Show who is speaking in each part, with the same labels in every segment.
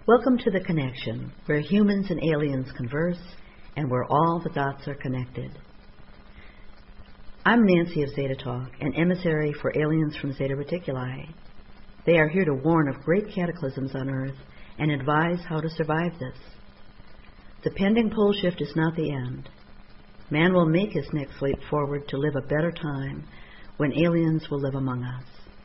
Speaker 1: Welcome to The Connection, where humans and aliens converse and where all the dots are connected. I'm Nancy of Zeta Talk, an emissary for aliens from Zeta Reticuli. They are here to warn of great cataclysms on Earth and advise how to survive this. The pending pole shift is not the end. Man will make his next leap forward to live a better time when aliens will live among us.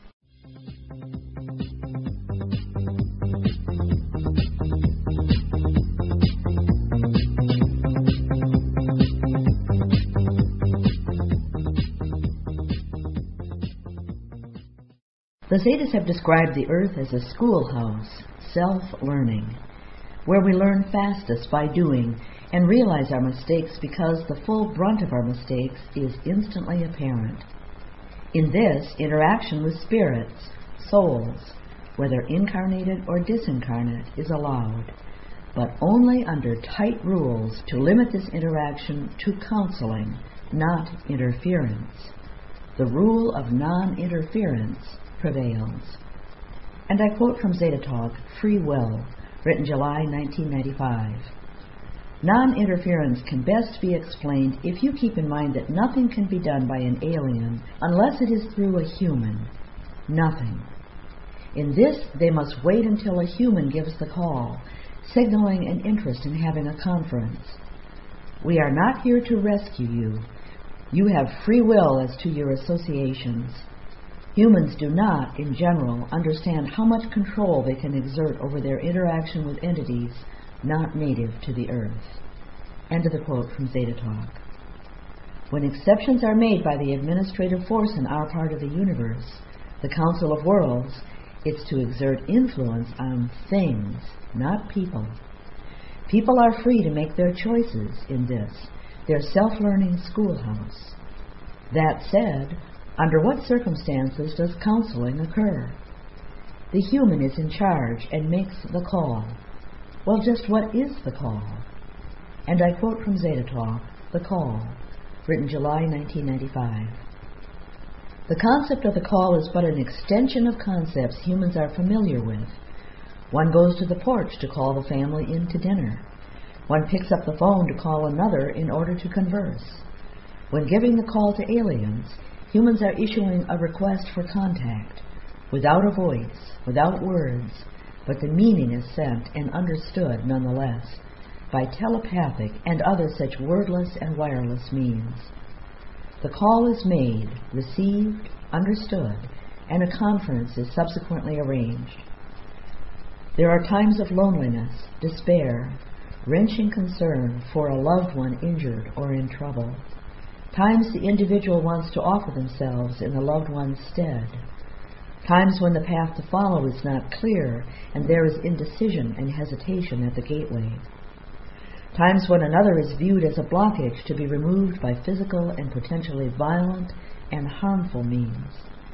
Speaker 1: The Zetas have described the Earth as a schoolhouse, self-learning, where we learn fastest by doing and realize our mistakes because the full brunt of our mistakes is instantly apparent. In this, interaction with spirits, souls, whether incarnated or disincarnate, is allowed, but only under tight rules to limit this interaction to counseling, not interference. The rule of non-interference prevails. And I quote from Zeta Talk, Free Will, written July 1995. Non-interference can best be explained if you keep in mind that nothing can be done by an alien unless it is through a human. Nothing. In this, they must wait until a human gives the call, signaling an interest in having a conference. We are not here to rescue you. You have free will as to your associations. Humans do not, in general, understand how much control they can exert over their interaction with entities not native to the Earth. End of the quote from Zeta Talk. When exceptions are made by the administrative force in our part of the universe, the Council of Worlds, it's to exert influence on things, not people. People are free to make their choices in this, their self-learning schoolhouse. That said, under what circumstances does counseling occur? The human is in charge and makes the call. Well, just what is the call? And I quote from Zeta Talk, The Call, written July 1995. The concept of the call is but an extension of concepts humans are familiar with. One goes to the porch to call the family in to dinner. One picks up the phone to call another in order to converse. When giving the call to aliens, humans are issuing a request for contact, without a voice, without words, but the meaning is sent and understood nonetheless, by telepathic and other such wordless and wireless means. The call is made, received, understood, and a conference is subsequently arranged. There are times of loneliness, despair, wrenching concern for a loved one injured or in trouble. Times the individual wants to offer themselves in the loved one's stead. Times when the path to follow is not clear and there is indecision and hesitation at the gateway. Times when another is viewed as a blockage to be removed by physical and potentially violent and harmful means.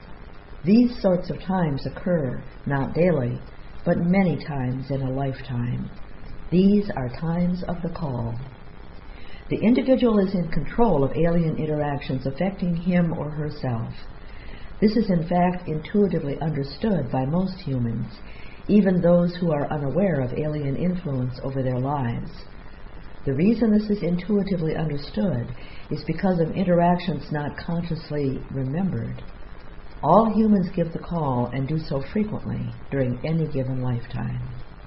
Speaker 1: These sorts of times occur, not daily, but many times in a lifetime. These are times of the call. The individual is in control of alien interactions affecting him or herself. This is in fact intuitively understood by most humans, even those who are unaware of alien influence over their lives. The reason this is intuitively understood is because of interactions not consciously remembered. All humans give the call and do so frequently during any given lifetime.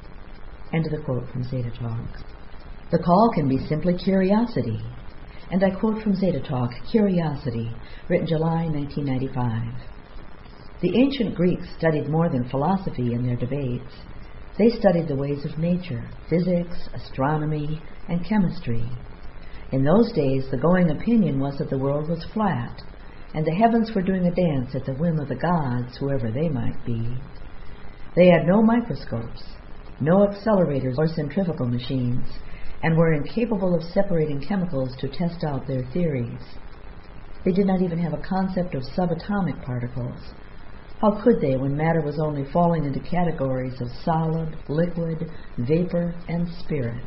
Speaker 1: End of the quote from Zeta Talk. The call can be simply curiosity. And I quote from Zeta Talk, Curiosity, written July 1995. The ancient Greeks studied more than philosophy in their debates. They studied the ways of nature, physics, astronomy, and chemistry. In those days, the going opinion was that the world was flat, and the heavens were doing a dance at the whim of the gods, whoever they might be. They had no microscopes, no accelerators or centrifugal machines, and were incapable of separating chemicals to test out their theories. They did not even have a concept of subatomic particles. How could they when matter was only falling into categories of solid, liquid, vapor, and spirit?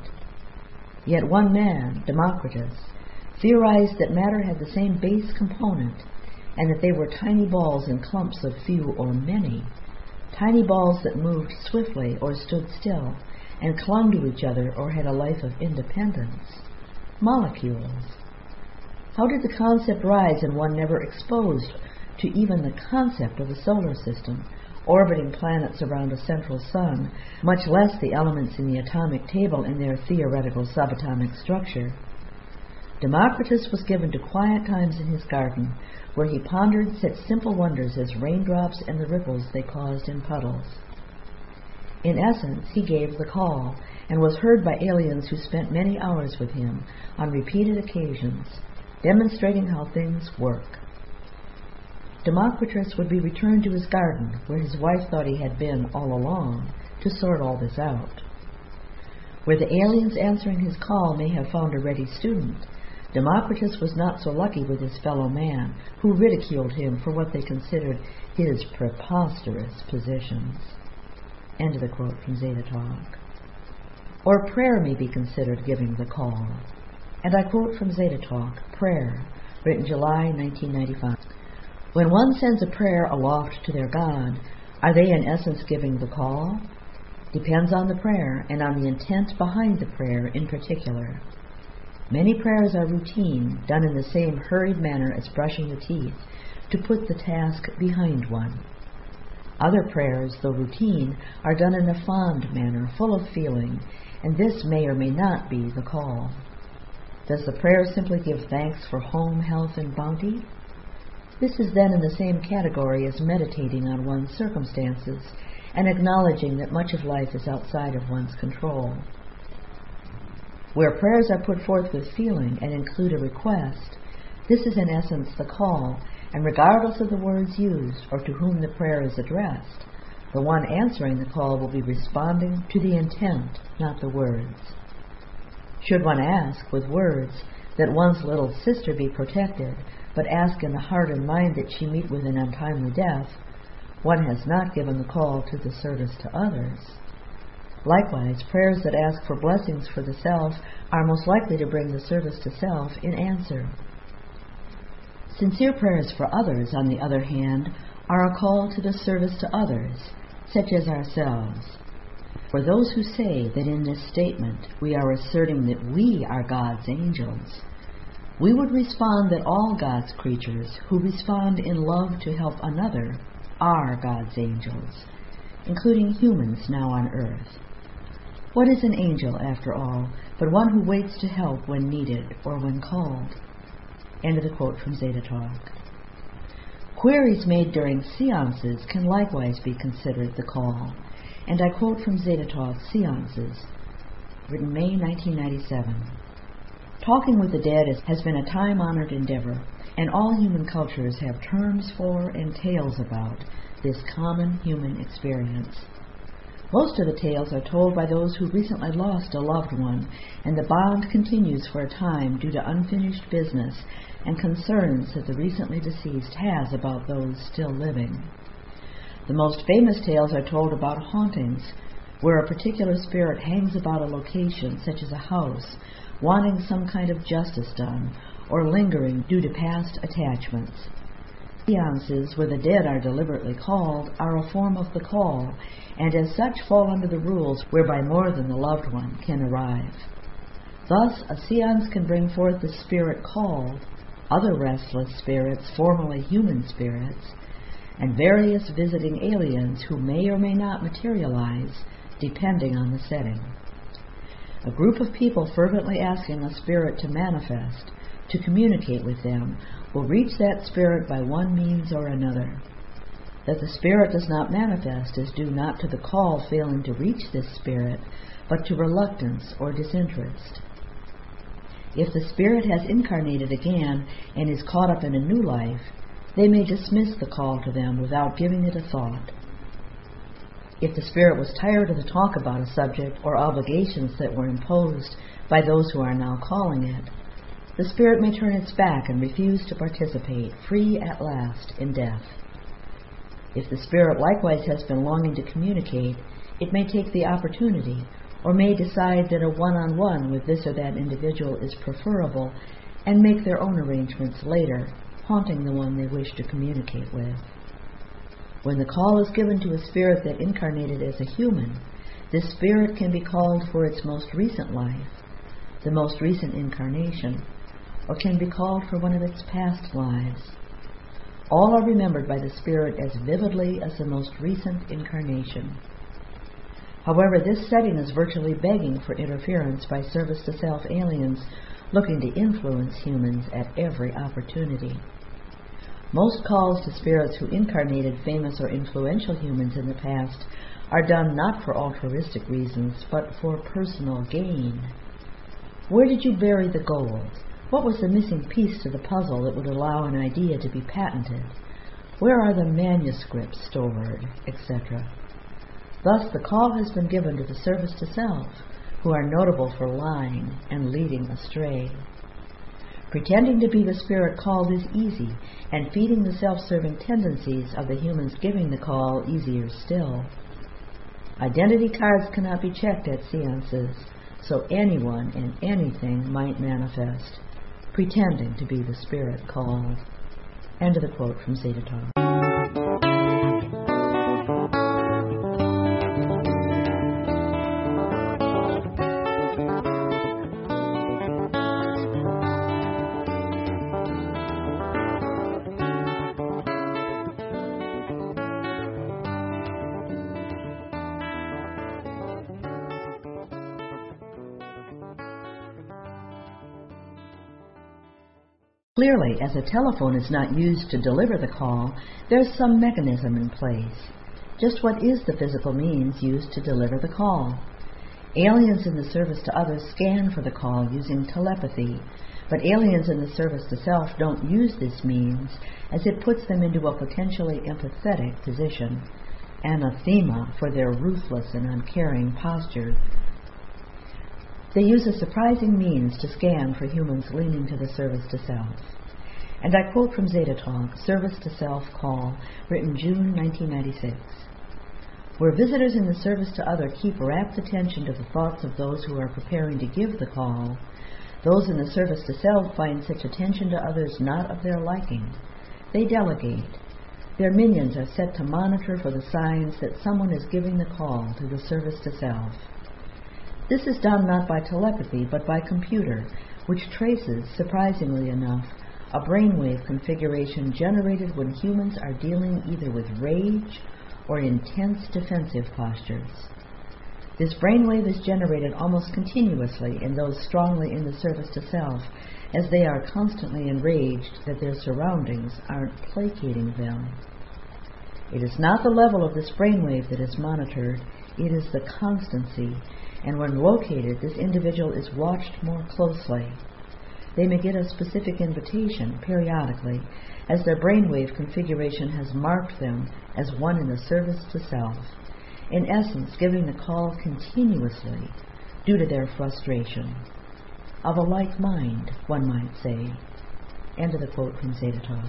Speaker 1: Yet one man, Democritus, theorized that matter had the same base component, and that they were tiny balls in clumps of few or many, tiny balls that moved swiftly or stood still, and clung to each other or had a life of independence? Molecules. How did the concept rise in one never exposed to even the concept of a solar system, orbiting planets around a central sun, much less the elements in the atomic table in their theoretical subatomic structure? Democritus was given to quiet times in his garden, where he pondered such simple wonders as raindrops and the ripples they caused in puddles. In essence, he gave the call, and was heard by aliens who spent many hours with him on repeated occasions, demonstrating how things work. Democritus would be returned to his garden, where his wife thought he had been all along, to sort all this out. Where the aliens answering his call may have found a ready student, Democritus was not so lucky with his fellow man, who ridiculed him for what they considered his preposterous positions. End of the quote from Zeta Talk. Or prayer may be considered giving the call. And I quote from Zeta Talk, Prayer, written July 1995. When one sends a prayer aloft to their God, are they in essence giving the call? Depends on the prayer and on the intent behind the prayer in particular. Many prayers are routine, done in the same hurried manner as brushing the teeth, to put the task behind one. Other prayers, though routine, are done in a fond manner, full of feeling, and this may or may not be the call. Does the prayer simply give thanks for home, health, and bounty? This is then in the same category as meditating on one's circumstances and acknowledging that much of life is outside of one's control. Where prayers are put forth with feeling and include a request, this is in essence the call, and regardless of the words used or to whom the prayer is addressed, the one answering the call will be responding to the intent, not the words. Should one ask, with words, that one's little sister be protected, but ask in the heart and mind that she meet with an untimely death, one has not given the call to the service to others. Likewise, prayers that ask for blessings for the self are most likely to bring the service to self in answer. Sincere prayers for others, on the other hand, are a call to the service to others, such as ourselves. For those who say that in this statement we are asserting that we are God's angels, we would respond that all God's creatures who respond in love to help another are God's angels, including humans now on earth. What is an angel, after all, but one who waits to help when needed or when called? End of the quote from Zeta Talk. Queries made during seances can likewise be considered the call, and I quote from Zeta Talk, Seances, written May 1997. Talking with the dead has been a time-honored endeavor, and all human cultures have terms for and tales about this common human experience. Most of the tales are told by those who recently lost a loved one, and the bond continues for a time due to unfinished business and concerns that the recently deceased has about those still living. The most famous tales are told about hauntings, where a particular spirit hangs about a location, such as a house, wanting some kind of justice done, or lingering due to past attachments. Seances, where the dead are deliberately called, are a form of the call, and as such fall under the rules whereby more than the loved one can arrive. Thus, a seance can bring forth the spirit called, other restless spirits, formerly human spirits, and various visiting aliens who may or may not materialize, depending on the setting. A group of people fervently asking a spirit to manifest, to communicate with them, will reach that spirit by one means or another. That the spirit does not manifest is due not to the call failing to reach this spirit, but to reluctance or disinterest. If the spirit has incarnated again and is caught up in a new life, they may dismiss the call to them without giving it a thought. If the spirit was tired of the talk about a subject or obligations that were imposed by those who are now calling it, the spirit may turn its back and refuse to participate, free at last in death. If the spirit likewise has been longing to communicate, it may take the opportunity, or may decide that a one-on-one with this or that individual is preferable, and make their own arrangements later, haunting the one they wish to communicate with. When the call is given to a spirit that incarnated as a human, This spirit can be called for its most recent life, the most recent incarnation, or can be called for one of its past lives. All are remembered by the spirit as vividly as the most recent incarnation. However, this setting is virtually begging for interference by service-to-self aliens looking to influence humans at every opportunity. Most calls to spirits who incarnated famous or influential humans in the past are done not for altruistic reasons, but for personal gain. Where did you bury the gold? What was the missing piece to the puzzle that would allow an idea to be patented? Where are the manuscripts stored, etc.? Thus, the call has been given to the service to self, who are notable for lying and leading astray. Pretending to be the spirit called is easy, and feeding the self-serving tendencies of the humans giving the call easier still. Identity cards cannot be checked at seances, so anyone and anything might manifest, pretending to be the spirit called. End of the quote from Zeta Talk. Clearly, as a telephone is not used to deliver the call, there's some mechanism in place. Just what is the physical means used to deliver the call? Aliens in the service to others scan for the call using telepathy, but aliens in the service to self don't use this means, as it puts them into a potentially empathetic position, anathema for their ruthless and uncaring posture. They use a surprising means to scan for humans leaning to the service to self. And I quote from Zeta Talk, Service to Self Call, written June 1996. Where visitors in the service to other keep rapt attention to the thoughts of those who are preparing to give the call, those in the service to self find such attention to others not of their liking. They delegate. Their minions are set to monitor for the signs that someone is giving the call to the service to self. This is done not by telepathy, but by computer, which traces, surprisingly enough, a brainwave configuration generated when humans are dealing either with rage or intense defensive postures. This brainwave is generated almost continuously in those strongly in the service to self, as they are constantly enraged that their surroundings aren't placating them. It is not the level of this brainwave that is monitored, it is the constancy, and when located, this individual is watched more closely. They may get a specific invitation periodically, as their brainwave configuration has marked them as one in the service to self, in essence giving the call continuously due to their frustration. Of a like mind, one might say. End of the quote from Zeta Talk.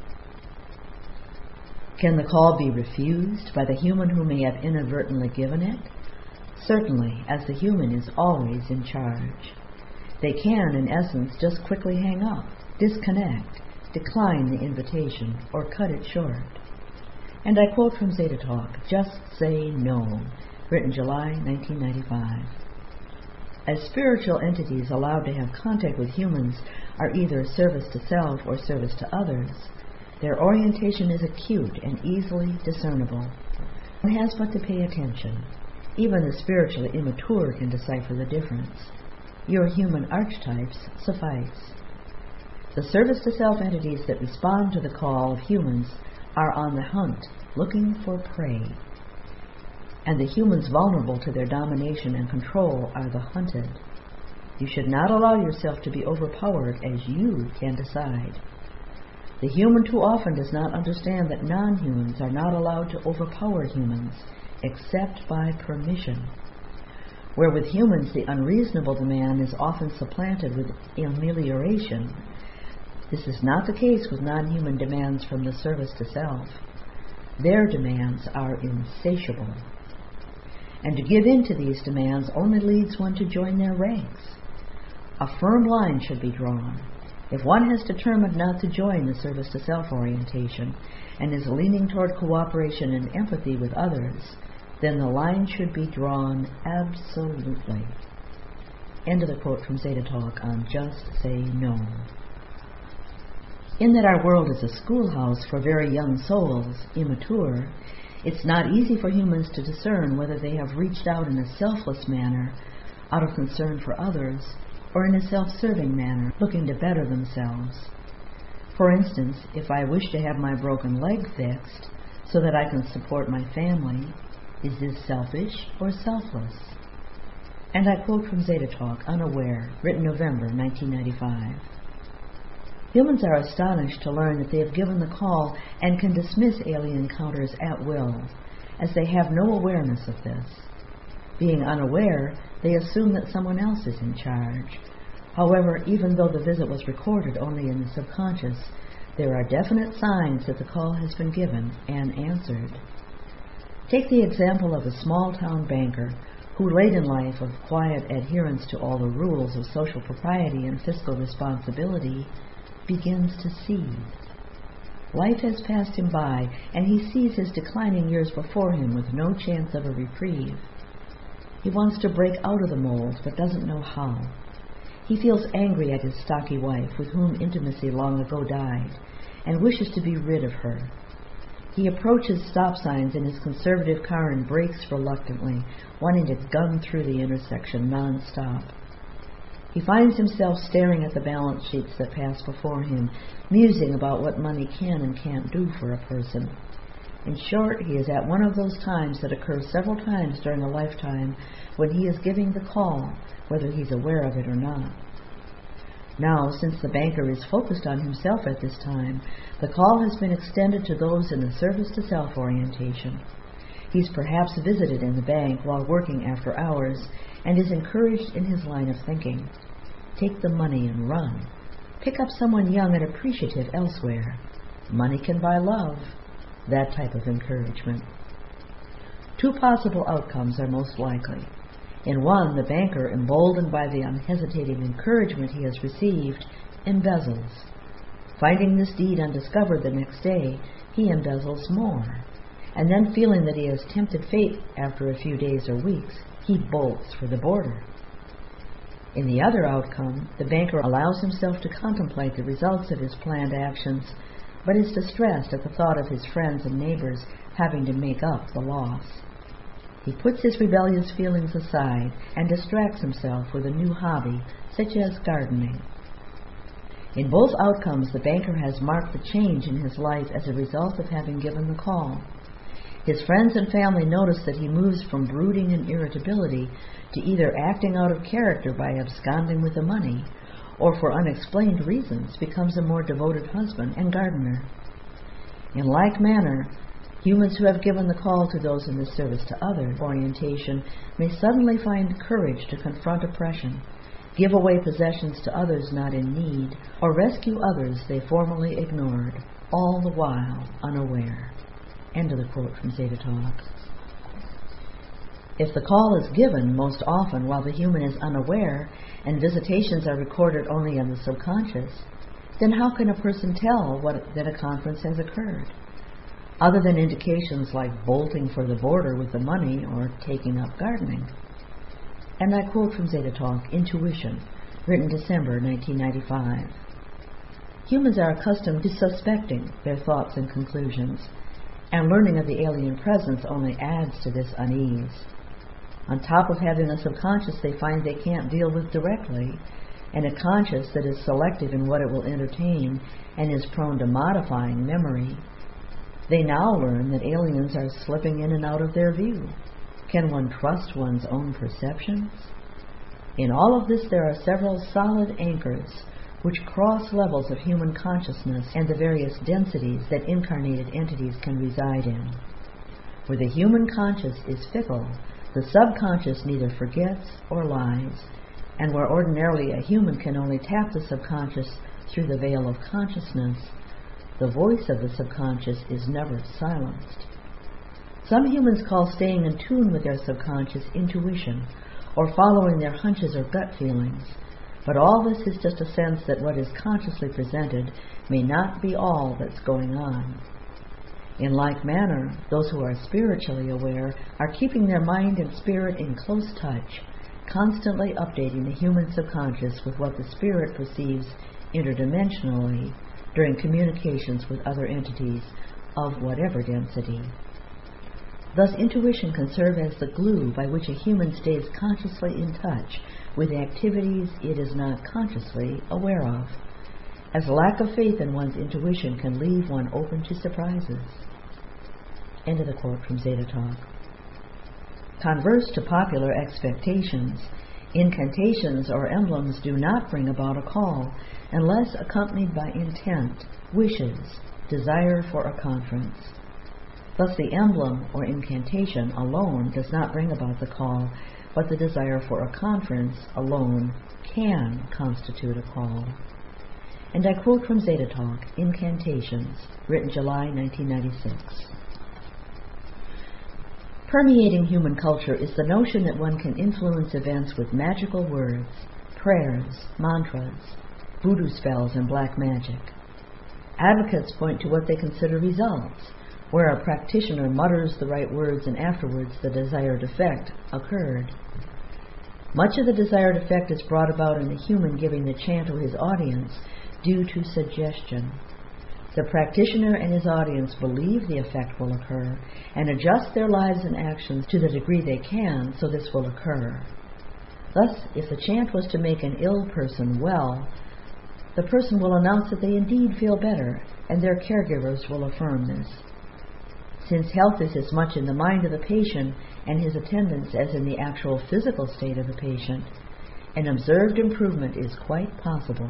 Speaker 1: Can the call be refused by the human who may have inadvertently given it? Certainly, as the human is always in charge. They can, in essence, just quickly hang up, disconnect, decline the invitation, or cut it short. And I quote from Zeta Talk, Just Say No, written July 1995. As spiritual entities allowed to have contact with humans are either service to self or service to others, their orientation is acute and easily discernible. One has but to pay attention. Even the spiritually immature can decipher the difference. Your human archetypes suffice. The service-to-self entities that respond to the call of humans are on the hunt, looking for prey. And the humans vulnerable to their domination and control are the hunted. You should not allow yourself to be overpowered as you can decide. The human too often does not understand that non-humans are not allowed to overpower humans, except by permission. Where with humans the unreasonable demand is often supplanted with amelioration, this is not the case with non-human demands from the service to self. Their demands are insatiable. And to give in to these demands only leads one to join their ranks. A firm line should be drawn. If one has determined not to join the service to self orientation and is leaning toward cooperation and empathy with others, then the line should be drawn absolutely. End of the quote from Zeta Talk on Just Say No. In that our world is a schoolhouse for very young souls, immature, it's not easy for humans to discern whether they have reached out in a selfless manner, out of concern for others, or in a self-serving manner, looking to better themselves. For instance, if I wish to have my broken leg fixed so that I can support my family, is this selfish or selfless? And I quote from Zeta Talk, Unaware, written November 1995. Humans are astonished to learn that they have given the call and can dismiss alien encounters at will, as they have no awareness of this. Being unaware, they assume that someone else is in charge. However, even though the visit was recorded only in the subconscious, there are definite signs that the call has been given and answered. Take the example of a small-town banker who, late in life of quiet adherence to all the rules of social propriety and fiscal responsibility, begins to seethe. Life has passed him by, and he sees his declining years before him with no chance of a reprieve. He wants to break out of the mold, but doesn't know how. He feels angry at his stocky wife, with whom intimacy long ago died, and wishes to be rid of her. He approaches stop signs in his conservative car and brakes reluctantly, wanting to gun through the intersection non-stop. He finds himself staring at the balance sheets that pass before him, musing about what money can and can't do for a person. In short, he is at one of those times that occur several times during a lifetime when he is giving the call, whether he's aware of it or not. Now, since the banker is focused on himself at this time, the call has been extended to those in the service to self orientation. He's perhaps visited in the bank while working after hours and is encouraged in his line of thinking. Take the money and run. Pick up someone young and appreciative elsewhere. Money can buy love. That type of encouragement. Two possible outcomes are most likely. In one, the banker, emboldened by the unhesitating encouragement he has received, embezzles. Finding this deed undiscovered the next day, he embezzles more. And then, feeling that he has tempted fate after a few days or weeks, he bolts for the border. In the other outcome, the banker allows himself to contemplate the results of his planned actions, but is distressed at the thought of his friends and neighbors having to make up the loss. He puts his rebellious feelings aside and distracts himself with a new hobby, such as gardening. In both outcomes, the banker has marked the change in his life as a result of having given the call. His friends and family notice that he moves from brooding and irritability to either acting out of character by absconding with the money, or for unexplained reasons becomes a more devoted husband and gardener. In like manner, humans who have given the call to those in the service to others orientation may suddenly find courage to confront oppression, give away possessions to others not in need, or rescue others they formerly ignored, all the while unaware. End of the quote from Zeta Talk. If the call is given most often while the human is unaware and visitations are recorded only in the subconscious, then how can a person tell that a conference has occurred, other than indications like bolting for the border with the money or taking up gardening? And I quote from Zeta Talk, Intuition, written December 1995. Humans are accustomed to suspecting their thoughts and conclusions, and learning of the alien presence only adds to this unease. On top of having a subconscious they find they can't deal with directly, and a conscious that is selective in what it will entertain and is prone to modifying memory, they now learn that aliens are slipping in and out of their view. Can one trust one's own perceptions? In all of this there are several solid anchors which cross levels of human consciousness and the various densities that incarnated entities can reside in. Where the human conscious is fickle, the subconscious neither forgets or lies, and where ordinarily a human can only tap the subconscious through the veil of consciousness, the voice of the subconscious is never silenced. Some humans call staying in tune with their subconscious intuition, or following their hunches or gut feelings, but all this is just a sense that what is consciously presented may not be all that's going on. In like manner, those who are spiritually aware are keeping their mind and spirit in close touch, constantly updating the human subconscious with what the spirit perceives interdimensionally during communications with other entities of whatever density. Thus, intuition can serve as the glue by which a human stays consciously in touch with activities it is not consciously aware of, as lack of faith in one's intuition can leave one open to surprises. End of the quote from Zeta Talk. Converse to popular expectations, incantations or emblems do not bring about a call unless accompanied by intent, wishes, desire for a conference. Thus the emblem or incantation alone does not bring about the call, but the desire for a conference alone can constitute a call. And I quote from Zeta Talk, Incantations, written July 1996. Permeating human culture is the notion that one can influence events with magical words, prayers, mantras, voodoo spells, and black magic. Advocates point to what they consider results, where a practitioner mutters the right words and afterwards the desired effect occurred. Much of the desired effect is brought about in the human giving the chant to his audience due to suggestion. The practitioner and his audience believe the effect will occur and adjust their lives and actions to the degree they can so this will occur. Thus, if the chant was to make an ill person well, the person will announce that they indeed feel better, and their caregivers will affirm this. Since health is as much in the mind of the patient and his attendants as in the actual physical state of the patient, an observed improvement is quite possible.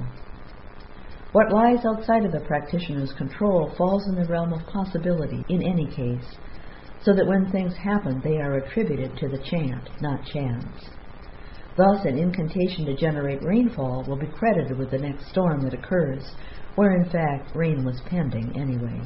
Speaker 1: What lies outside of the practitioner's control falls in the realm of possibility in any case, so that when things happen they are attributed to the chant, not chance. Thus, an incantation to generate rainfall will be credited with the next storm that occurs, where in fact rain was pending anyway.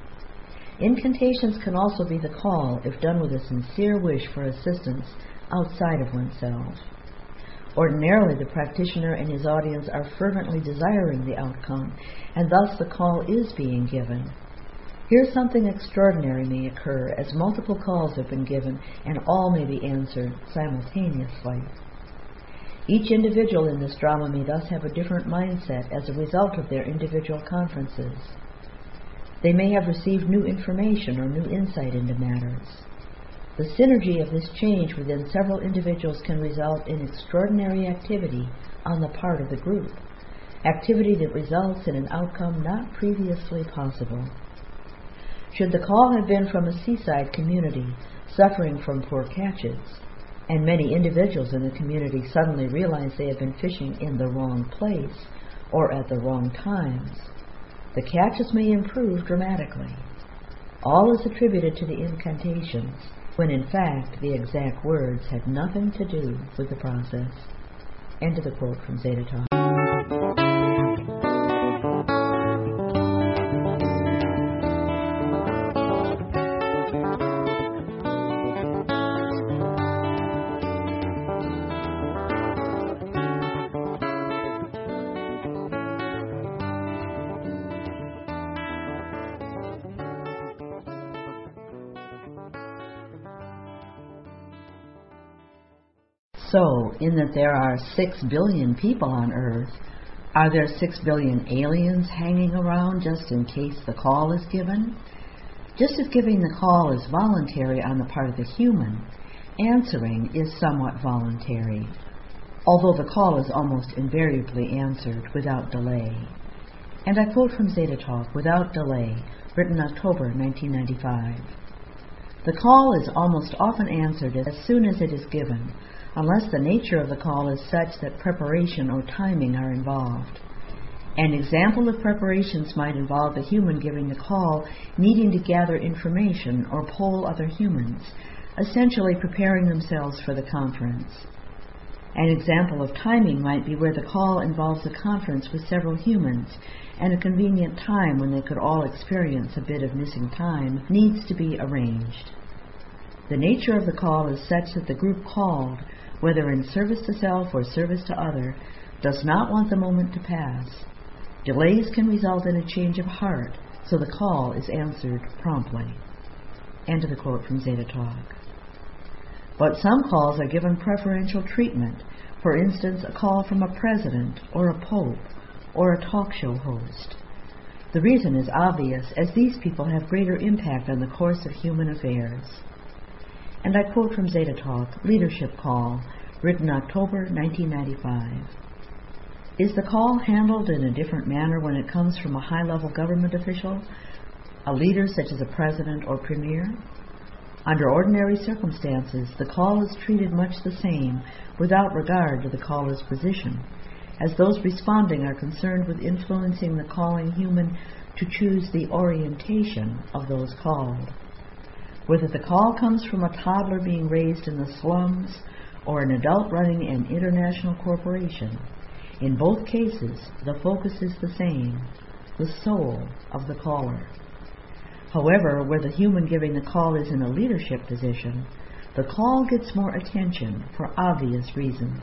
Speaker 1: Incantations can also be the call if done with a sincere wish for assistance outside of oneself. Ordinarily, the practitioner and his audience are fervently desiring the outcome, and thus the call is being given. Here something extraordinary may occur, as multiple calls have been given, and all may be answered simultaneously. Each individual in this drama may thus have a different mindset as a result of their individual conferences. They may have received new information or new insight into matters. The synergy of this change within several individuals can result in extraordinary activity on the part of the group, activity that results in an outcome not previously possible. Should the call have been from a seaside community suffering from poor catches, and many individuals in the community suddenly realize they have been fishing in the wrong place or at the wrong times, the catches may improve dramatically. All is attributed to the incantations, when in fact the exact words had nothing to do with the process. End of the quote from Zeta Talk. So, in that there are 6 billion people on Earth, are there 6 billion aliens hanging around just in case the call is given? Just as giving the call is voluntary on the part of the human, answering is somewhat voluntary, although the call is almost invariably answered without delay. And I quote from Zeta Talk, Without Delay, written October 1995. The call is almost often answered as soon as it is given, unless the nature of the call is such that preparation or timing are involved. An example of preparations might involve a human giving the call needing to gather information or poll other humans, essentially preparing themselves for the conference. An example of timing might be where the call involves a conference with several humans, and a convenient time when they could all experience a bit of missing time needs to be arranged. The nature of the call is such that the group called, whether in service to self or service to other, does not want the moment to pass. Delays can result in a change of heart, so the call is answered promptly. End of the quote from Zeta Talk. But some calls are given preferential treatment, for instance, a call from a president or a pope or a talk show host. The reason is obvious, as these people have greater impact on the course of human affairs. And I quote from Zeta Talk, Leadership Call, written October 1995. Is the call handled in a different manner when it comes from a high-level government official, a leader such as a president or premier? Under ordinary circumstances, the call is treated much the same without regard to the caller's position, as those responding are concerned with influencing the calling human to choose the orientation of those called. Whether the call comes from a toddler being raised in the slums or an adult running an international corporation, in both cases the focus is the same, the soul of the caller. However, where the human giving the call is in a leadership position, the call gets more attention for obvious reasons.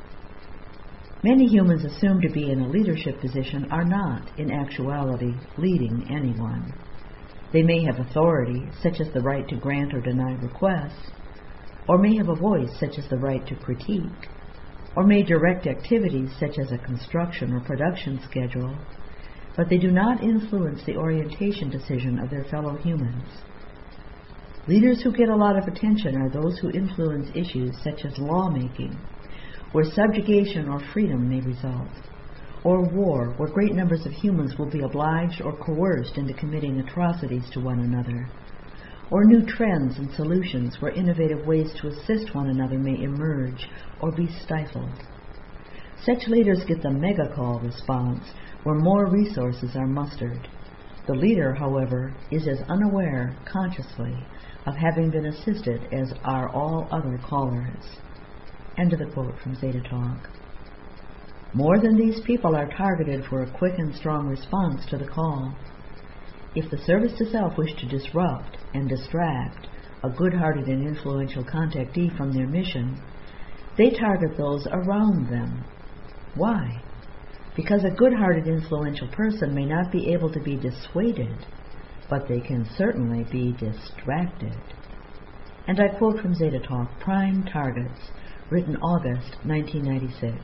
Speaker 1: Many humans assumed to be in a leadership position are not, in actuality, leading anyone. They may have authority, such as the right to grant or deny requests, or may have a voice, such as the right to critique, or may direct activities such as a construction or production schedule, but they do not influence the orientation decision of their fellow humans. Leaders who get a lot of attention are those who influence issues such as lawmaking, where subjugation or freedom may result, or war, where great numbers of humans will be obliged or coerced into committing atrocities to one another, or new trends and solutions where innovative ways to assist one another may emerge or be stifled. Such leaders get the mega call response, where more resources are mustered. The leader, however, is as unaware, consciously, of having been assisted as are all other callers. End of the quote from Zeta Talk. More than these people are targeted for a quick and strong response to the call. If the service to self wish to disrupt and distract a good-hearted and influential contactee from their mission, they target those around them. Why? Because a good-hearted, influential person may not be able to be dissuaded, but they can certainly be distracted. And I quote from Zeta Talk, Prime Targets, written August 1996.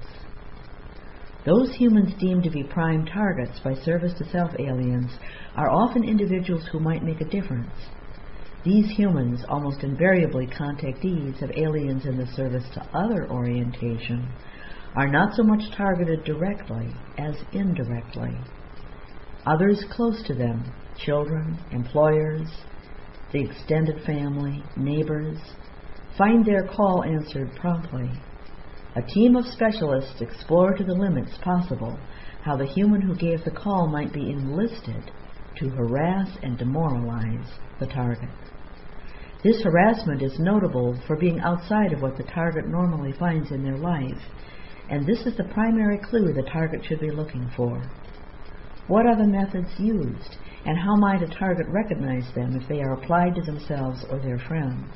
Speaker 1: Those humans deemed to be prime targets by service-to-self aliens are often individuals who might make a difference. These humans, almost invariably contactees of aliens in the service-to-other orientation, are not so much targeted directly as indirectly. Others close to them, children, employers, the extended family, neighbors, find their call answered promptly. A team of specialists explore to the limits possible how the human who gave the call might be enlisted to harass and demoralize the target. This harassment is notable for being outside of what the target normally finds in their life, and this is the primary clue the target should be looking for. What are the methods used, and how might a target recognize them if they are applied to themselves or their friends?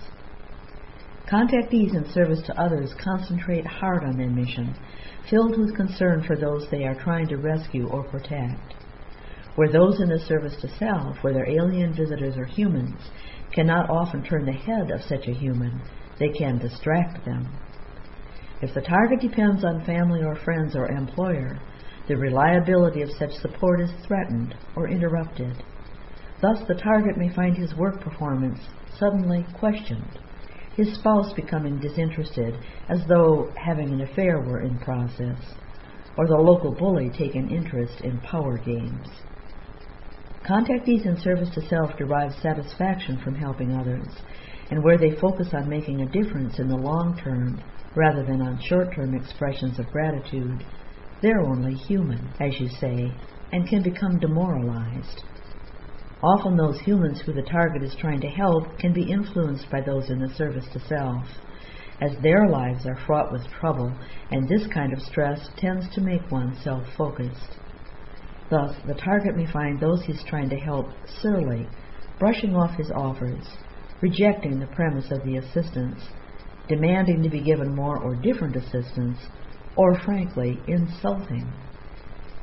Speaker 1: Contactees in service to others concentrate hard on their mission, filled with concern for those they are trying to rescue or protect. Where those in the service to self, whether alien visitors or humans, cannot often turn the head of such a human, they can distract them. If the target depends on family or friends or employer, the reliability of such support is threatened or interrupted. Thus the target may find his work performance suddenly questioned, his spouse becoming disinterested as though having an affair were in process, or the local bully take an interest in power games. Contactees in service to self derive satisfaction from helping others, and where they focus on making a difference in the long term rather than on short-term expressions of gratitude, they're only human, as you say, and can become demoralized. Often those humans who the target is trying to help can be influenced by those in the service to self, as their lives are fraught with trouble, and this kind of stress tends to make one self-focused. Thus, the target may find those he's trying to help surly, brushing off his offers, rejecting the premise of the assistance, demanding to be given more or different assistance, or frankly, insulting.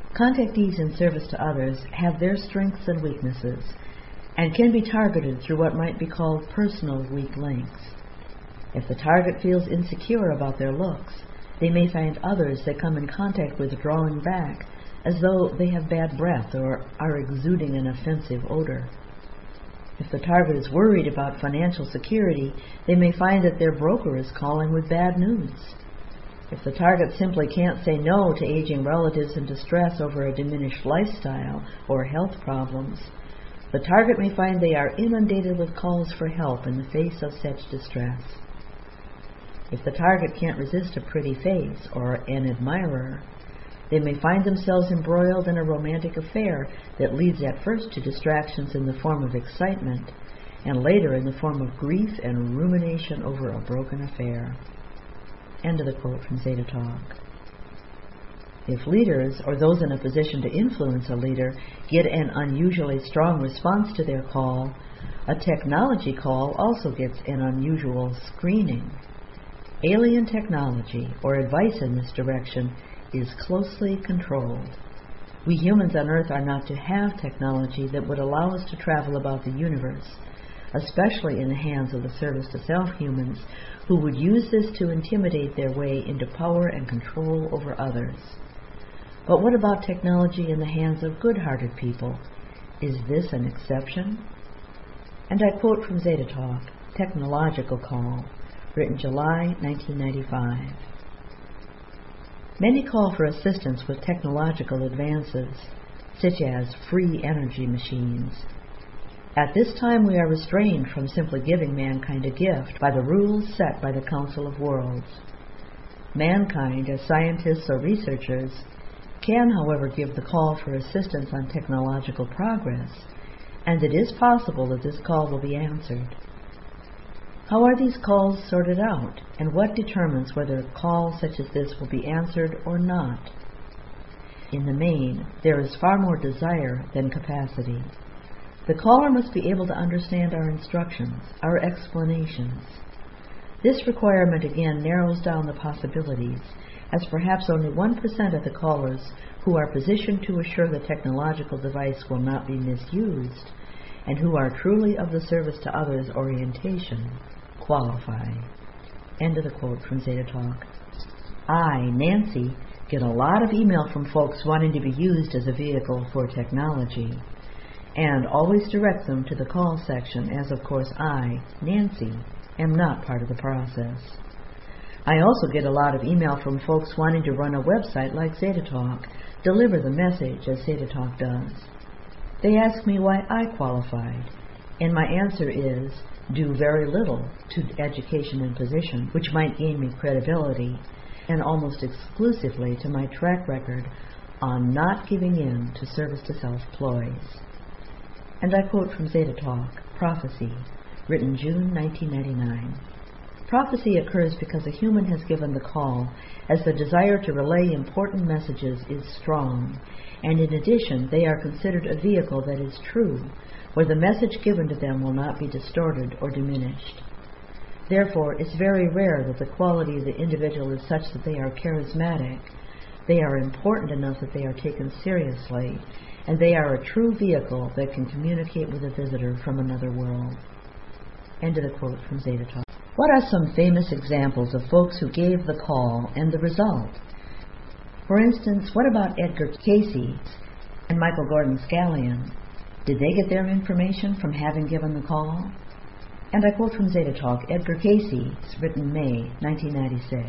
Speaker 1: Contactees in service to others have their strengths and weaknesses and can be targeted through what might be called personal weak links. If the target feels insecure about their looks, they may find others they come in contact with drawing back as though they have bad breath or are exuding an offensive odor. If the target is worried about financial security, they may find that their broker is calling with bad news. If the target simply can't say no to aging relatives in distress over a diminished lifestyle or health problems, the target may find they are inundated with calls for help in the face of such distress. If the target can't resist a pretty face or an admirer, they may find themselves embroiled in a romantic affair that leads at first to distractions in the form of excitement and later in the form of grief and rumination over a broken affair. End of the quote from Zeta Talk. If leaders, or those in a position to influence a leader, get an unusually strong response to their call, a technology call also gets an unusual screening. Alien technology, or advice in this direction, is closely controlled. We humans on Earth are not to have technology that would allow us to travel about the universe, especially in the hands of the service-to-self humans who would use this to intimidate their way into power and control over others. But what about technology in the hands of good-hearted people? Is this an exception? And I quote from Zeta Talk, Technological Call, written July 1995. Many call for assistance with technological advances, such as free energy machines. At this time we are restrained from simply giving mankind a gift by the rules set by the Council of Worlds. Mankind, as scientists or researchers, can, however, give the call for assistance on technological progress, and it is possible that this call will be answered. How are these calls sorted out, and what determines whether a call such as this will be answered or not? In the main, there is far more desire than capacity. The caller must be able to understand our instructions, our explanations. This requirement again narrows down the possibilities, as perhaps only 1% of the callers who are positioned to assure the technological device will not be misused, and who are truly of the service to others orientation, qualify. End of the quote from Zeta Talk. I, Nancy, get a lot of email from folks wanting to be used as a vehicle for technology, and always direct them to the call section, as of course I, Nancy, am not part of the process. I also get a lot of email from folks wanting to run a website like Zeta Talk, deliver the message as Zeta Talk does. They ask me why I qualified, and my answer is due very little to education and position, which might gain me credibility, and almost exclusively to my track record on not giving in to service-to-self ploys. And I quote from Zeta Talk, Prophecy, written June 1999. Prophecy occurs because a human has given the call, as the desire to relay important messages is strong, and in addition they are considered a vehicle that is true, where the message given to them will not be distorted or diminished. Therefore, it's very rare that the quality of the individual is such that they are charismatic. They are important enough that they are taken seriously, and they are a true vehicle that can communicate with a visitor from another world. End of the quote from Zeta Talk. What are some famous examples of folks who gave the call and the result? For instance, what about Edgar Cayce and Michael Gordon Scallion? Did they get their information from having given the call? And I quote from Zeta Talk, Edgar Cayce, written May 1996.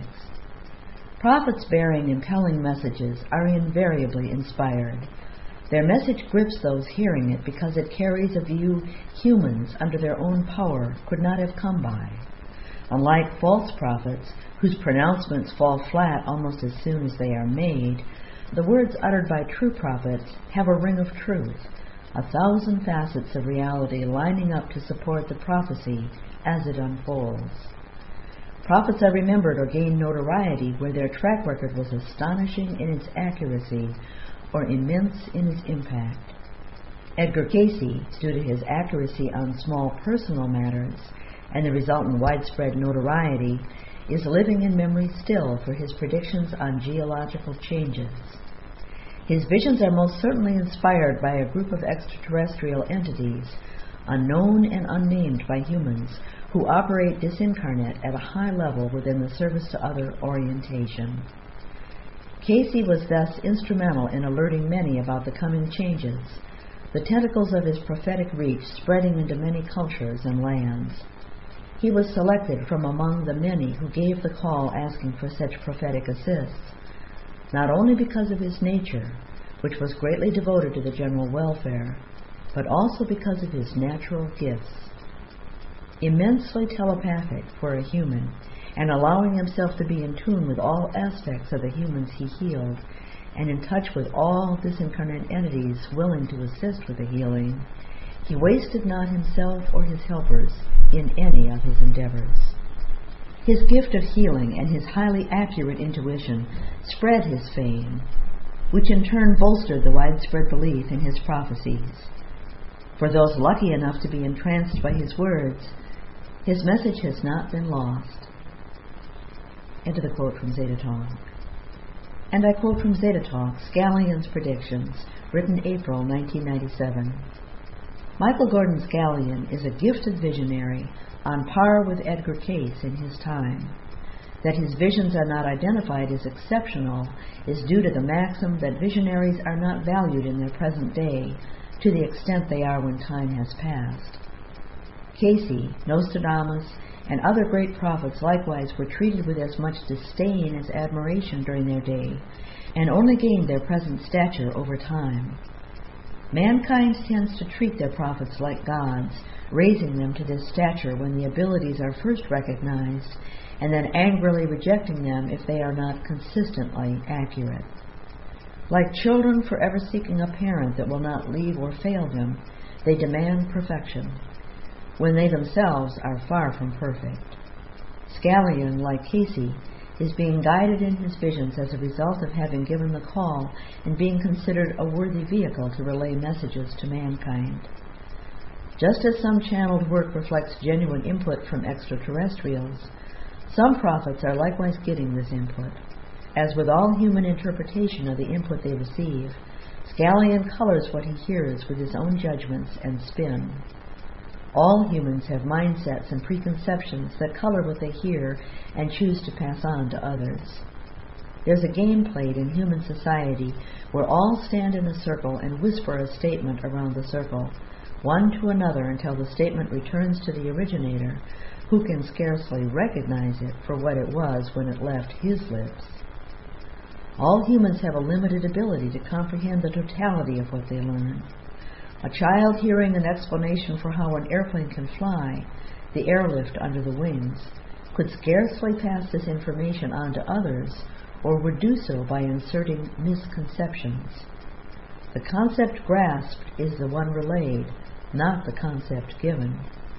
Speaker 1: Prophets bearing impelling messages are invariably inspired. Their message grips those hearing it because it carries a view humans under their own power could not have come by. Unlike false prophets, whose pronouncements fall flat almost as soon as they are made, the words uttered by true prophets have a ring of truth, 1,000 facets of reality lining up to support the prophecy as it unfolds. Prophets are remembered or gain notoriety where their track record was astonishing in its accuracy or immense in its impact. Edgar Cayce, due to his accuracy on small personal matters and the resultant widespread notoriety, is living in memory still for his predictions on geological changes. His visions are most certainly inspired by a group of extraterrestrial entities, unknown and unnamed by humans, who operate disincarnate at a high level within the service to other orientation. Casey was thus instrumental in alerting many about the coming changes, the tentacles of his prophetic reach spreading into many cultures and lands. He was selected from among the many who gave the call asking for such prophetic assists, not only because of his nature, which was greatly devoted to the general welfare, but also because of his natural gifts. Immensely telepathic for a human, and allowing himself to be in tune with all aspects of the humans he healed, and in touch with all disincarnate entities willing to assist with the healing, he wasted not himself or his helpers in any of his endeavors. His gift of healing and his highly accurate intuition spread his fame, which in turn bolstered the widespread belief in his prophecies. For those lucky enough to be entranced by his words, his message has not been lost. End of the quote from Zeta Talk. And I quote from Zeta Talk, Scallion's Predictions, written April 1997. Michael Gordon Scallion is a gifted visionary on par with Edgar Cayce in his time. That his visions are not identified as exceptional is due to the maxim that visionaries are not valued in their present day to the extent they are when time has passed. Casey, Nostradamus, and other great prophets likewise were treated with as much disdain as admiration during their day, and only gained their present stature over time. Mankind tends to treat their prophets like gods, raising them to this stature when the abilities are first recognized, and then angrily rejecting them if they are not consistently accurate. Like children forever seeking a parent that will not leave or fail them, they demand perfection, when they themselves are far from perfect. Scallion, like Casey, is being guided in his visions as a result of having given the call and being considered a worthy vehicle to relay messages to mankind. Just as some channeled work reflects genuine input from extraterrestrials, some prophets are likewise getting this input. As with all human interpretation of the input they receive, Scallion colors what he hears with his own judgments and spin. All humans have mindsets and preconceptions that color what they hear and choose to pass on to others. There's a game played in human society where all stand in a circle and whisper a statement around the circle, one to another until the statement returns to the originator, who can scarcely recognize it for what it was when it left his lips. All humans have a limited ability to comprehend the totality of what they learn. A child hearing an explanation for how an airplane can fly, the airlift under the wings, could scarcely pass this information on to others, or would do so by inserting misconceptions. The concept grasped is the one relayed, not the concept given.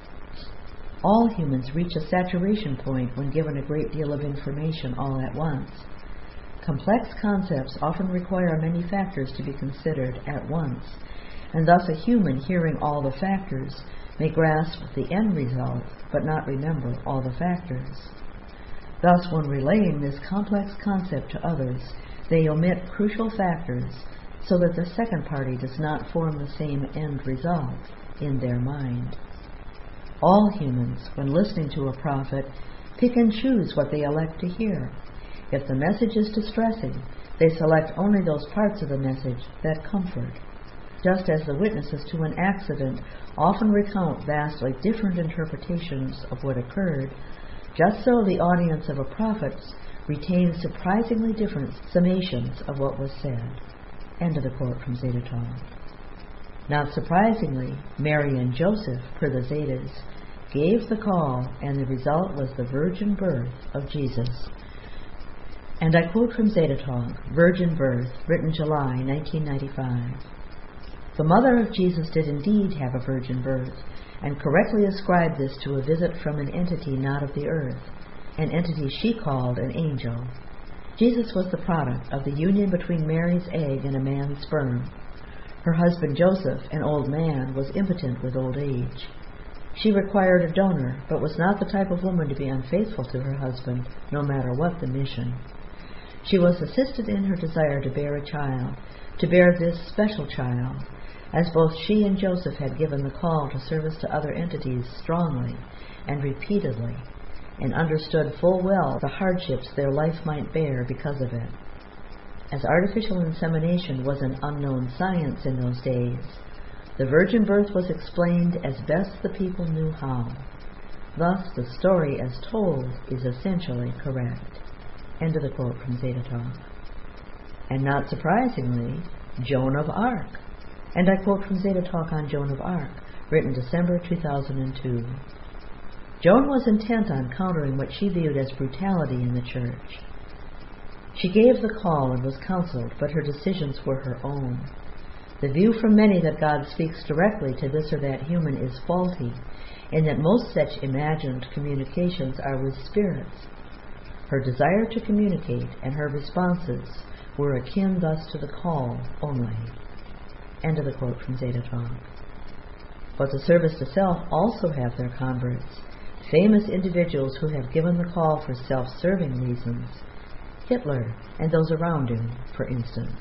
Speaker 1: All humans reach a saturation point when given a great deal of information all at once. Complex concepts often require many factors to be considered at once, and thus a human hearing all the factors may grasp the end result but not remember all the factors. Thus, when relaying this complex concept to others, they omit crucial factors so that the second party does not form the same end result in their mind. All humans, when listening to a prophet, pick and choose what they elect to hear. If the message is distressing, they select only those parts of the message that comfort. Just as the witnesses to an accident often recount vastly different interpretations of what occurred, just so the audience of a prophet retains surprisingly different summations of what was said. End of the quote from Zeta Talk. Not surprisingly, Mary and Joseph, per the Zetas, gave the call, and the result was the virgin birth of Jesus. And I quote from Zeta Talk, Virgin Birth, written July 1995. The mother of Jesus did indeed have a virgin birth, and correctly ascribed this to a visit from an entity not of the earth, an entity she called an angel. Jesus was the product of the union between Mary's egg and a man's sperm. Her husband Joseph, an old man, was impotent with old age. She required a donor, but was not the type of woman to be unfaithful to her husband, no matter what the mission. She was assisted in her desire to bear a child, to bear this special child, as both she and Joseph had given the call to service to other entities strongly and repeatedly, and understood full well the hardships their life might bear because of it. As artificial insemination was an unknown science in those days, the virgin birth was explained as best the people knew how. Thus, the story as told is essentially correct. End of the quote from Zeta Talk. And not surprisingly, Joan of Arc. And I quote from Zeta Talk on Joan of Arc, written December 2002. Joan was intent on countering what she viewed as brutality in the church. She gave the call and was counseled, but her decisions were her own. The view from many that God speaks directly to this or that human is faulty, and that most such imagined communications are with spirits. Her desire to communicate and her responses were akin thus to the call only. End of the quote from Zeta Talk. But the service to self also have their converts, famous individuals who have given the call for self-serving reasons. Hitler and those around him, for instance.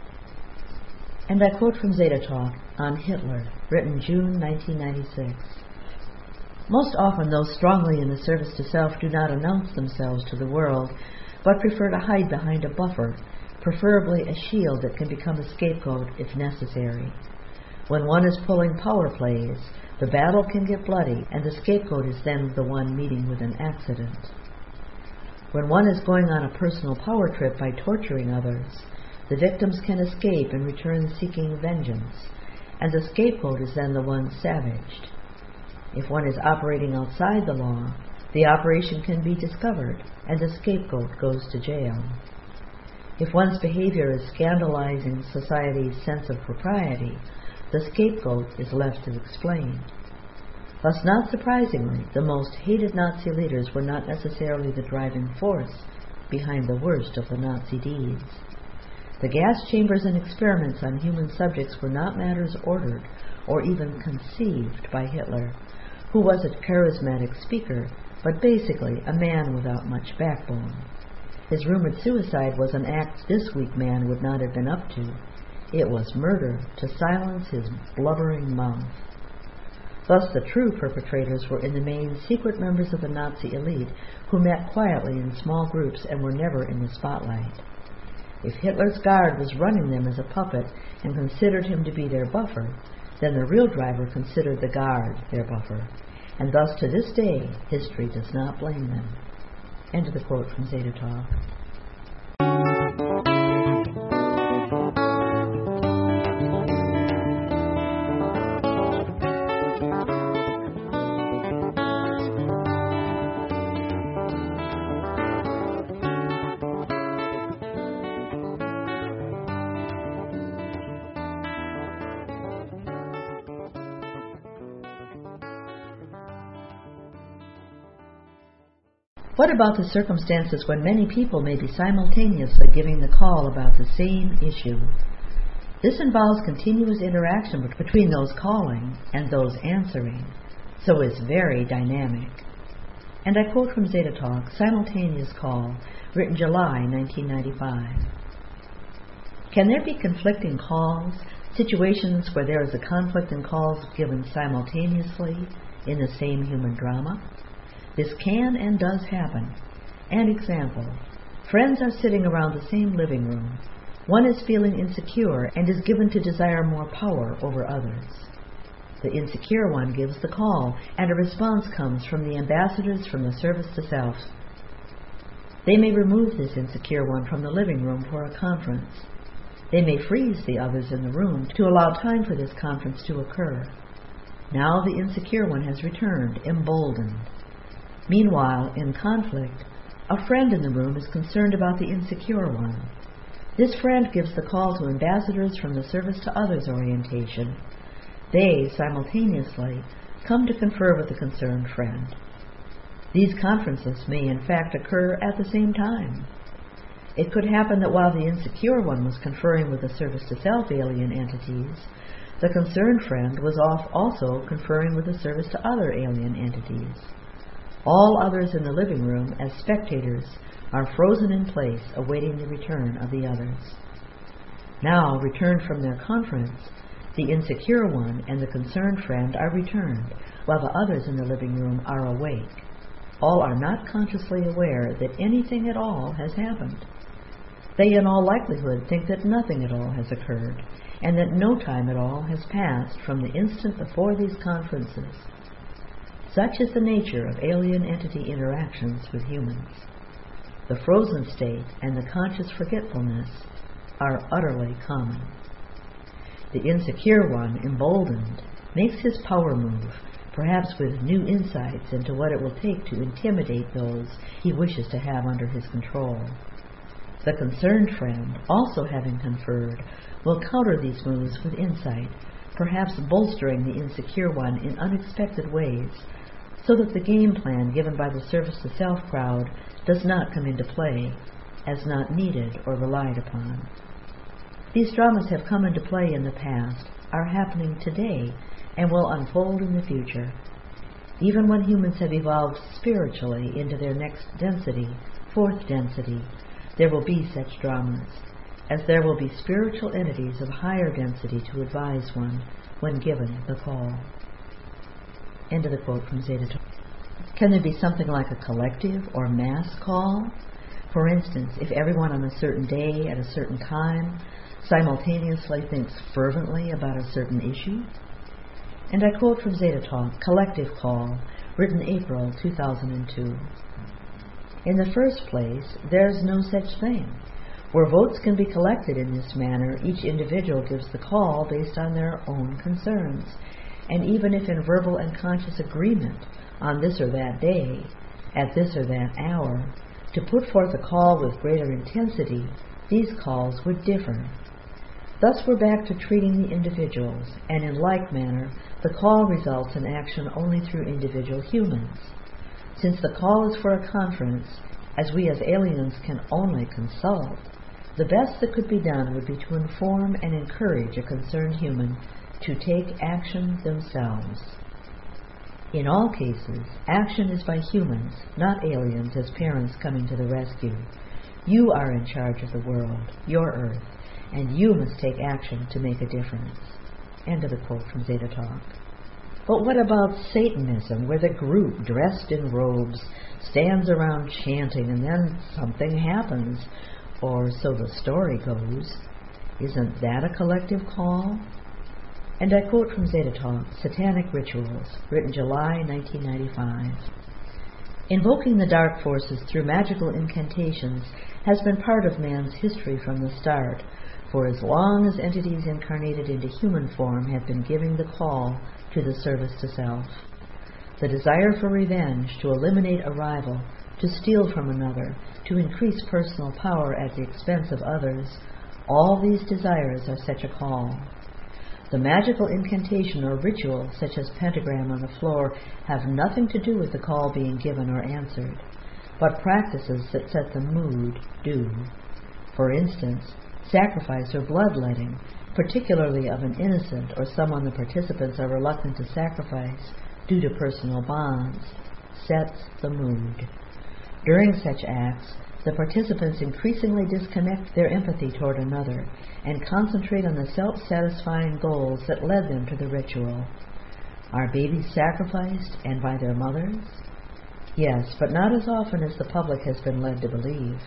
Speaker 1: And I quote from Zeta Talk on Hitler, written June 1996. Most often those strongly in the service to self do not announce themselves to the world, but prefer to hide behind a buffer, preferably a shield that can become a scapegoat if necessary. When one is pulling power plays, the battle can get bloody, and the scapegoat is then the one meeting with an accident. When one is going on a personal power trip by torturing others, the victims can escape and return seeking vengeance, and the scapegoat is then the one savaged. If one is operating outside the law, the operation can be discovered, and the scapegoat goes to jail. If one's behavior is scandalizing society's sense of propriety, the scapegoat is left to explain. Thus, not surprisingly, the most hated Nazi leaders were not necessarily the driving force behind the worst of the Nazi deeds. The gas chambers and experiments on human subjects were not matters ordered or even conceived by Hitler, who was a charismatic speaker, but basically a man without much backbone. His rumored suicide was an act this weak man would not have been up to. It was murder to silence his blubbering mouth. Thus, the true perpetrators were in the main secret members of the Nazi elite who met quietly in small groups and were never in the spotlight. If Hitler's guard was running them as a puppet and considered him to be their buffer, then the real driver considered the guard their buffer, and thus to this day history does not blame them. End of the quote from Zeta Talk. What about the circumstances when many people may be simultaneously giving the call about the same issue? This involves continuous interaction between those calling and those answering, so is very dynamic. And I quote from Zeta Talk, Simultaneous Call, written July 1995. Can there be conflicting calls, situations where there is a conflict in calls given simultaneously in the same human drama? This can and does happen. An example, friends are sitting around the same living room. One is feeling insecure and is given to desire more power over others. The insecure one gives the call, and a response comes from the ambassadors from the service to self. They may remove this insecure one from the living room for a conference. They may freeze the others in the room to allow time for this conference to occur. Now the insecure one has returned, emboldened. Meanwhile, in conflict, a friend in the room is concerned about the insecure one. This friend gives the call to ambassadors from the service to others orientation. They, simultaneously, come to confer with the concerned friend. These conferences may in fact occur at the same time. It could happen that while the insecure one was conferring with the service to self alien entities, the concerned friend was off also conferring with the service to other alien entities. All others in the living room, as spectators, are frozen in place, awaiting the return of the others. Now, returned from their conference, the insecure one and the concerned friend are returned, while the others in the living room are awake. All are not consciously aware that anything at all has happened. They in all likelihood think that nothing at all has occurred, and that no time at all has passed from the instant before these conferences. Such is the nature of alien entity interactions with humans. The frozen state and the conscious forgetfulness are utterly common. The insecure one, emboldened, makes his power move, perhaps with new insights into what it will take to intimidate those he wishes to have under his control. The concerned friend, also having conferred, will counter these moves with insight, perhaps bolstering the insecure one in unexpected ways, so that the game plan given by the service to self crowd does not come into play, as not needed or relied upon. These dramas have come into play in the past, are happening today, and will unfold in the future. Even when humans have evolved spiritually into their next density, fourth density, there will be such dramas, as there will be spiritual entities of higher density to advise one when given the call. End of the quote from Zeta Talk. Can there be something like a collective or mass call? For instance, if everyone on a certain day at a certain time simultaneously thinks fervently about a certain issue? And I quote from Zeta Talk, Collective Call, written April 2002. In the first place, there's no such thing. Where votes can be collected in this manner, each individual gives the call based on their own concerns. And even if in verbal and conscious agreement on this or that day, at this or that hour, to put forth a call with greater intensity, these calls would differ. Thus we're back to treating the individuals, and in like manner, the call results in action only through individual humans. Since the call is for a conference, as we as aliens can only consult, the best that could be done would be to inform and encourage a concerned human to take action themselves. In all cases, action is by humans, not aliens as parents coming to the rescue. You are in charge of the world, your Earth, and you must take action to make a difference. End of the quote from Zeta Talk. But what about Satanism, where the group, dressed in robes, stands around chanting and then something happens, or so the story goes? Isn't that a collective call? And I quote from Zeta Talk, Satanic Rituals, written July 1995. Invoking the dark forces through magical incantations has been part of man's history from the start, for as long as entities incarnated into human form have been giving the call to the service to self. The desire for revenge, to eliminate a rival, to steal from another, to increase personal power at the expense of others, all these desires are such a call. The magical incantation or ritual, such as pentagram on the floor, have nothing to do with the call being given or answered, but practices that set the mood do. For instance, sacrifice or bloodletting, particularly of an innocent or someone the participants are reluctant to sacrifice due to personal bonds, sets the mood. During such acts, the participants increasingly disconnect their empathy toward another and concentrate on the self-satisfying goals that led them to the ritual. Are babies sacrificed, and by their mothers? Yes, but not as often as the public has been led to believe.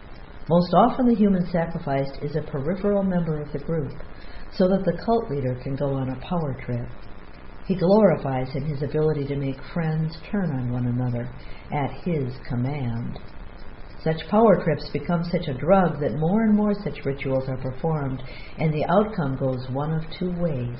Speaker 1: Most often the human sacrificed is a peripheral member of the group, so that the cult leader can go on a power trip. He glorifies in his ability to make friends turn on one another at his command. Such power trips become such a drug that more and more such rituals are performed, and the outcome goes one of two ways.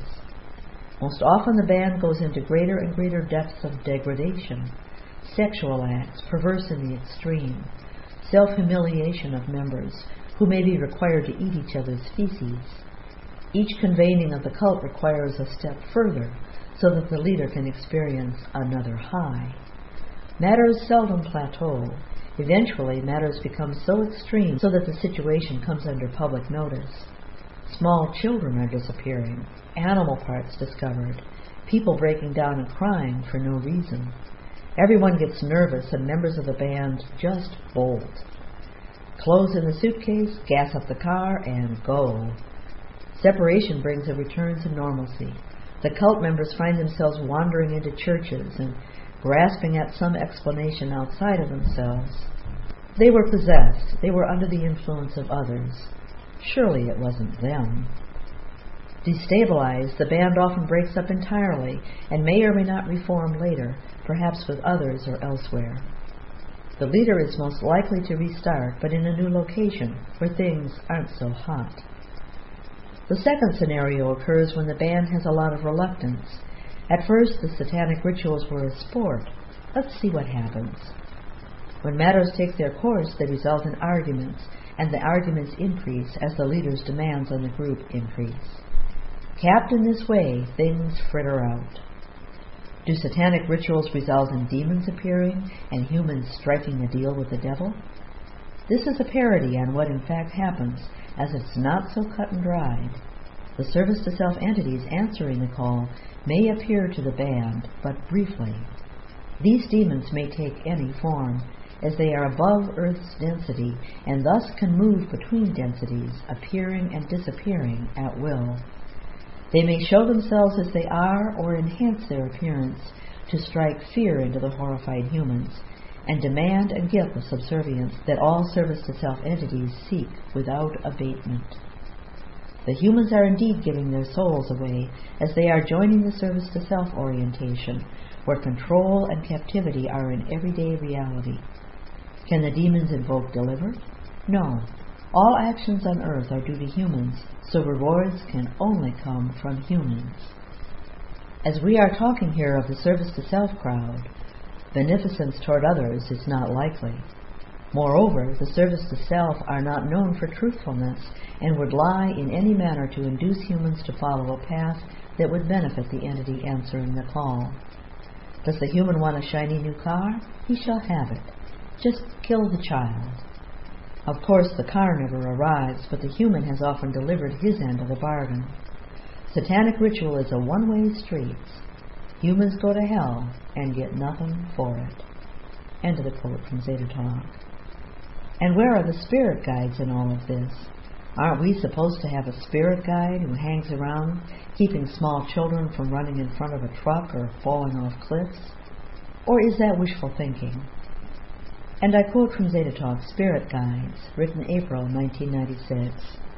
Speaker 1: Most often the band goes into greater and greater depths of degradation, sexual acts, perverse in the extreme, self-humiliation of members, who may be required to eat each other's feces. Each convening of the cult requires a step further, so that the leader can experience another high. Matters seldom plateau. Eventually, matters become so extreme so that the situation comes under public notice. Small children are disappearing, animal parts discovered, people breaking down and crying for no reason. Everyone gets nervous and members of the band just bolt. Clothes in the suitcase, gas up the car, and go. Separation brings a return to normalcy. The cult members find themselves wandering into churches and grasping at some explanation outside of themselves. They were possessed. They were under the influence of others. Surely it wasn't them. Destabilized, the band often breaks up entirely and may or may not reform later, perhaps with others or elsewhere. The leader is most likely to restart, but in a new location where things aren't so hot. The second scenario occurs when the band has a lot of reluctance. At first, the satanic rituals were a sport. Let's see what happens. When matters take their course, they result in arguments, and the arguments increase as the leader's demands on the group increase. Capped in this way, things fritter out. Do satanic rituals result in demons appearing and humans striking a deal with the devil? This is a parody on what in fact happens, as it's not so cut and dried. The service-to-self entities answering the call may appear to the band, but briefly. These demons may take any form, as they are above Earth's density and thus can move between densities, appearing and disappearing at will. They may show themselves as they are or enhance their appearance to strike fear into the horrified humans and demand and get the subservience that all service-to-self entities seek without abatement. The humans are indeed giving their souls away as they are joining the service-to-self orientation, where control and captivity are an everyday reality. Can the demons invoke deliverance? No. All actions on earth are due to humans, so rewards can only come from humans. As we are talking here of the service-to-self crowd, beneficence toward others is not likely. Moreover, the service-to-self are not known for truthfulness and would lie in any manner to induce humans to follow a path that would benefit the entity answering the call. Does the human want a shiny new car? He shall have it. Just kill the child. Of course, the car never arrives, but the human has often delivered his end of the bargain. Satanic ritual is a one-way street. Humans go to hell and get nothing for it. End of the quote from Zeta Talk. And where are the spirit guides in all of this? Aren't we supposed to have a spirit guide who hangs around, keeping small children from running in front of a truck or falling off cliffs? Or is that wishful thinking? And I quote from Zeta Talk, Spirit Guides, written April 1996.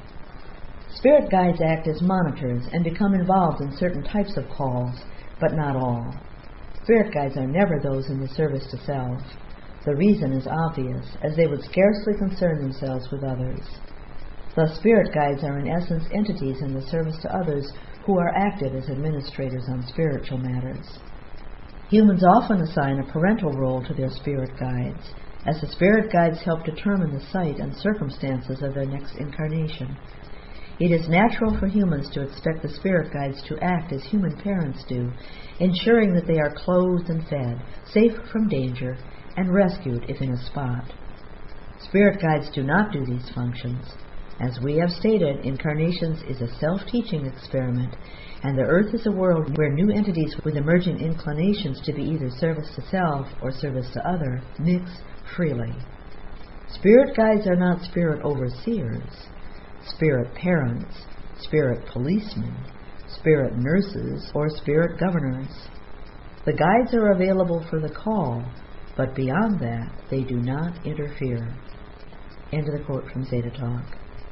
Speaker 1: Spirit guides act as monitors and become involved in certain types of calls, but not all. Spirit guides are never those in the service to self. The reason is obvious, as they would scarcely concern themselves with others. Thus, spirit guides are in essence entities in the service to others who are active as administrators on spiritual matters. Humans often assign a parental role to their spirit guides, as the spirit guides help determine the site and circumstances of their next incarnation. It is natural for humans to expect the spirit guides to act as human parents do, ensuring that they are clothed and fed, safe from danger, and rescued if in a spot. Spirit guides do not do these functions. As we have stated, incarnations is a self-teaching experiment, and the earth is a world where new entities with emergent inclinations to be either service to self or service to other mix freely. Spirit guides are not spirit overseers, spirit parents, spirit policemen, spirit nurses, or spirit governors. The guides are available for the call, but beyond that, they do not interfere. End of the quote from Zeta Talk.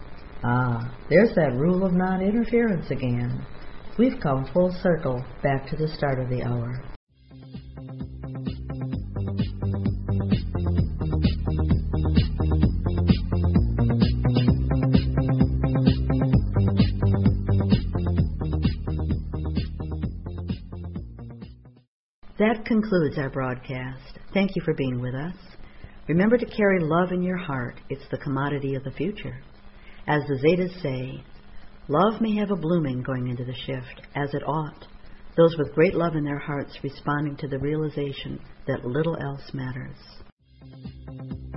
Speaker 1: There's that rule of non-interference again. We've come full circle back to the start of the hour. That concludes our broadcast. Thank you for being with us. Remember to carry love in your heart. It's the commodity of the future. As the Zetas say, love may have a blooming going into the shift, as it ought, those with great love in their hearts responding to the realization that little else matters.